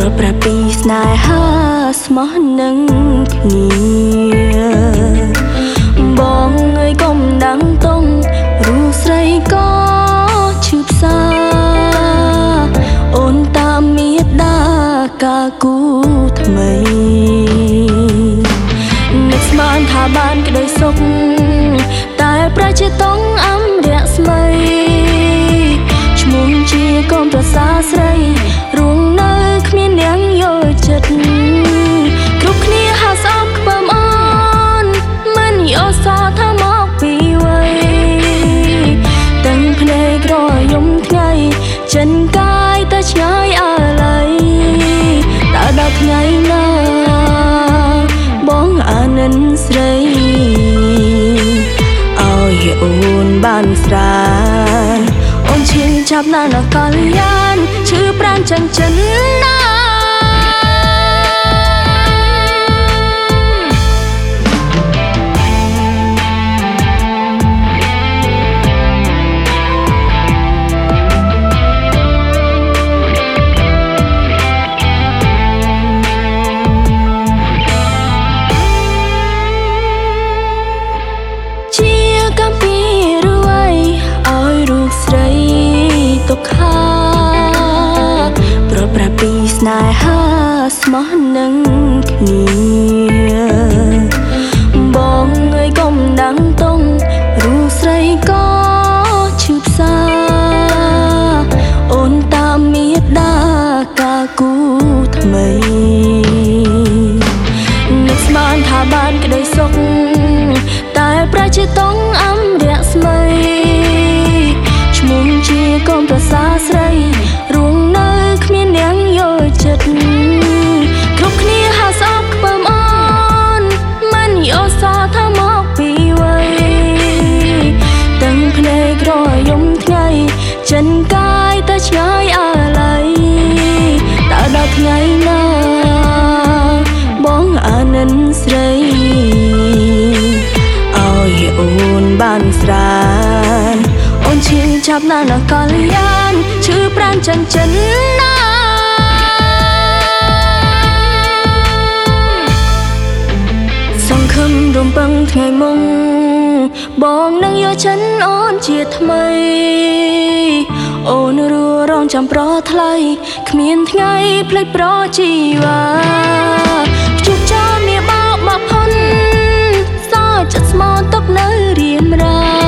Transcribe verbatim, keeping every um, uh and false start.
ดประปีสนายหาสมอนังគ្នាបងអើយកុំដាំងតងរូស្រីក៏ឈឺផ្សាអូនតាមមេដាកាគូថ្មីនឹកស្មានថាបានក្តីសុខតែប្រជិតងអំរៈស្មីឈ្មោះជាកូនប្រសាស្រីរួងនៅគ្មាននាងយកចិត្តគ្រប់គ្នាហាស្អប់ខ្ពើមអូនមិនយោសថាមកពីវ័យទាំងភ្នែករយំថ្ងៃចិនកាយតែឆ្ងាយអាឡ័យតើដល់ថ្ងៃណាបងអានិនស្រីឲ្យអូនបានស្រានអូនឈឺចាប់ណាស់នៅកល្យានឈឺប្រាណចិនចិនណាទុកខាប្រប្រពីស្នេហាស្មោះនឹងគ្នាបងអើយកុំដាំងតងរូស្រីក៏ឈឺផ្សាអូនតាមមេដាកាគូថ្មីនឹកស្មានថាបានក្តីសុខតែប្រជិតងអំរៈស្មីឈ្មោះជាកូនប្រសាស្រីរួងនៅគ្មាននាងយកចិត្តគ្រប់គ្នាហាស្អប់ខ្ពើមអូនមិនយោសថាមកពីវ័យទាំងភ្នែករយំថ្ងៃចិនកាយតែឆ្ងាយអាឡ័យតើដល់ថ្ងៃណាបងអានិនស្រីឲ្យអូនបានស្រានអូនឈឺចាប់ណាស់នៅកល្យានឈឺប្រាណចិនចិនណាសង្ឃឹមរំពឹងថ្ងៃមុងបងនឹងយកចិនអូនជាថ្មីអូនរួរងចាំប្រថ្លៃគ្មានថ្ងៃភ្លេចប្រជីវ៉ាជួបចោលមាបោកមកផុនសោចិត្តស្មោទុកនៅរៀមរា